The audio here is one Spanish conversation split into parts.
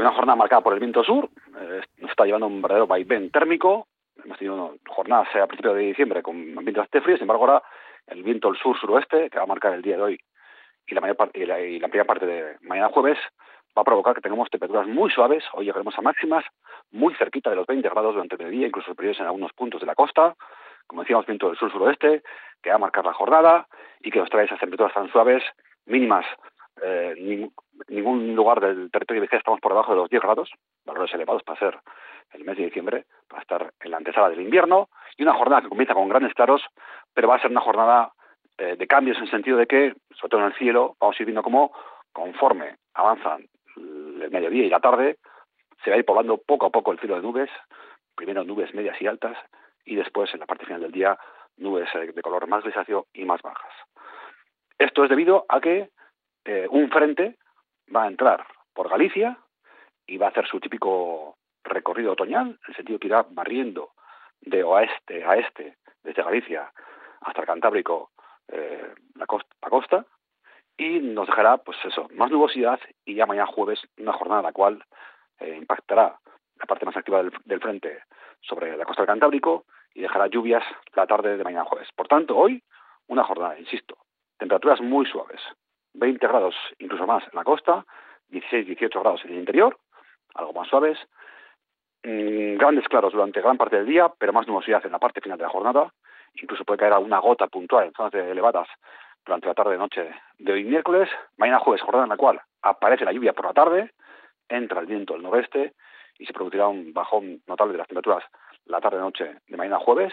una jornada marcada por el viento sur, nos está llevando un verdadero vaivén térmico. Hemos tenido jornadas a principios de diciembre con ambientes bastante fríos, sin embargo ahora el viento del sur-suroeste, que va a marcar el día de hoy y la primera parte de mañana jueves, va a provocar que tengamos temperaturas muy suaves. Hoy llegaremos a máximas muy cerquita de los 20 grados durante el mediodía, incluso superiores en algunos puntos de la costa. Como decíamos, viento del sur-suroeste, que va a marcar la jornada y que nos trae esas temperaturas tan suaves, mínimas. Ningún lugar del territorio de Vizcaya estamos por debajo de los 10 grados, valores elevados para ser el mes de diciembre, para estar en la antesala del invierno, y una jornada que comienza con grandes claros, pero va a ser una jornada de cambios en el sentido de que, sobre todo en el cielo, vamos a ir viendo cómo, conforme avanzan el mediodía y la tarde, se va a ir poblando poco a poco el cielo de nubes, primero nubes medias y altas, y después, en la parte final del día, nubes de color más grisáceo y más bajas. Esto es debido a que un frente va a entrar por Galicia y va a hacer su típico recorrido otoñal, en el sentido que irá barriendo de oeste a este, desde Galicia hasta el Cantábrico, la costa, y nos dejará, pues eso, más nubosidad, y ya mañana jueves una jornada en la cual impactará la parte más activa del frente sobre la costa del Cantábrico y dejará lluvias la tarde de mañana jueves. Por tanto, hoy una jornada, insisto, temperaturas muy suaves, 20 grados incluso más en la costa, 16-18 grados en el interior, algo más suaves, grandes claros durante gran parte del día, pero más nubosidad en la parte final de la jornada. Incluso puede caer alguna gota puntual en zonas elevadas durante la tarde-noche de hoy miércoles. Mañana jueves, jornada en la cual aparece la lluvia por la tarde, entra el viento del noroeste y se producirá un bajón notable de las temperaturas la tarde-noche de mañana jueves.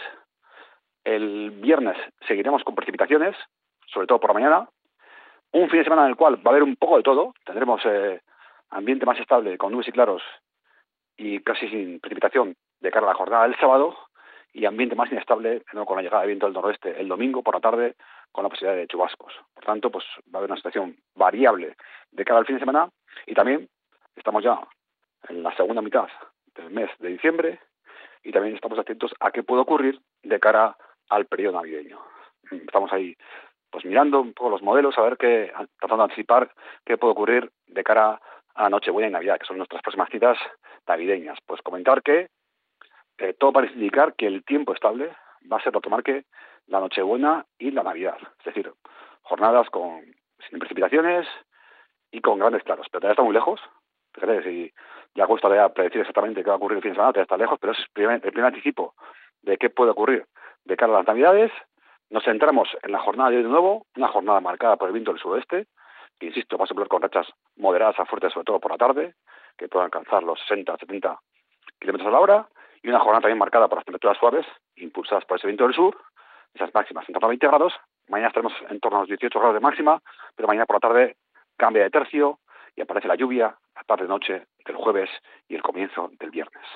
El viernes seguiremos con precipitaciones, sobre todo por la mañana. Un fin de semana en el cual va a haber un poco de todo. Tendremos ambiente más estable con nubes y claros y casi sin precipitación de cara a la jornada del sábado, y ambiente más inestable con la llegada de viento del noroeste el domingo por la tarde, con la posibilidad de chubascos. Por tanto, pues va a haber una situación variable de cara al fin de semana, y también estamos ya en la segunda mitad del mes de diciembre y también estamos atentos a qué puede ocurrir de cara al periodo navideño. Estamos ahí pues mirando un poco los modelos, a ver tratando de anticipar qué puede ocurrir de cara a Nochebuena y Navidad, que son nuestras próximas citas navideñas. Pues comentar que todo parece indicar que el tiempo estable va a ser lo que marque la Nochebuena y la Navidad. Es decir, jornadas sin precipitaciones y con grandes claros. Pero todavía está muy lejos. Fíjate, si ya cuesta predecir exactamente qué va a ocurrir el fin de semana, todavía está lejos, pero es el primer anticipo de qué puede ocurrir de cara a las Navidades. Nos centramos en la jornada de hoy de nuevo, una jornada marcada por el viento del suroeste, que insisto, va a soplar con rachas moderadas a fuertes, sobre todo por la tarde, que pueden alcanzar los 60-70 kilómetros a la hora, y una jornada también marcada por las temperaturas suaves, impulsadas por ese viento del sur, esas máximas en torno a 20 grados. Mañana estaremos en torno a los 18 grados de máxima, pero mañana por la tarde cambia de tercio y aparece la lluvia la tarde-noche del jueves y el comienzo del viernes.